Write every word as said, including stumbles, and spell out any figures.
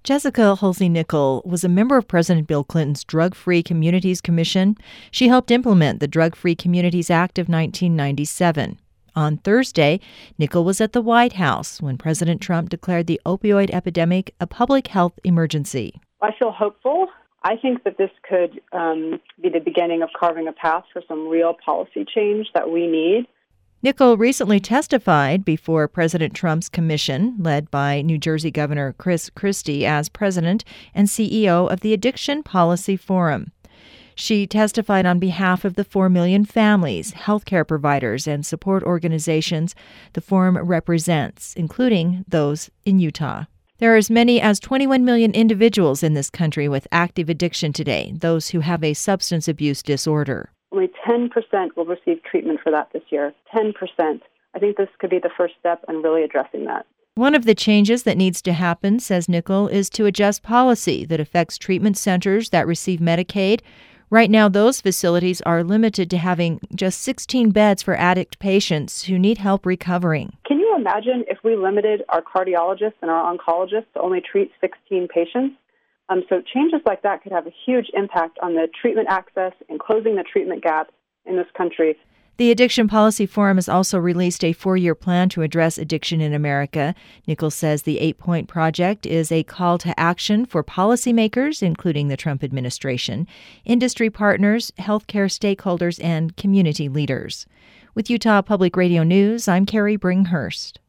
Jessica Hulsey-Nickel was a member of President Bill Clinton's Drug-Free Communities Commission. She helped implement the Drug-Free Communities Act of nineteen ninety-seven. On Thursday, Nickel was at the White House when President Trump declared the opioid epidemic a public health emergency. I feel hopeful. I think that this could um, be the beginning of carving a path for some real policy change that we need. Nickel recently testified before President Trump's commission, led by New Jersey Governor Chris Christie as president and C E O of the Addiction Policy Forum. She testified on behalf of the four million families, healthcare providers, and support organizations the forum represents, including those in Utah. There are as many as twenty-one million individuals in this country with active addiction today, those who have a substance abuse disorder. Only ten percent will receive treatment for that this year. ten percent. I think this could be the first step in really addressing that. One of the changes that needs to happen, says Nickel, is to adjust policy that affects treatment centers that receive Medicaid. Right now, those facilities are limited to having just sixteen beds for addict patients who need help recovering. Can you imagine if we limited our cardiologists and our oncologists to only treat sixteen patients? Um, so changes like that could have a huge impact on the treatment access and closing the treatment gap in this country. The Addiction Policy Forum has also released a four-year plan to address addiction in America. Nichols says the eight-point project is a call to action for policymakers, including the Trump administration, industry partners, healthcare stakeholders, and community leaders. With Utah Public Radio News, I'm Carrie Bringhurst.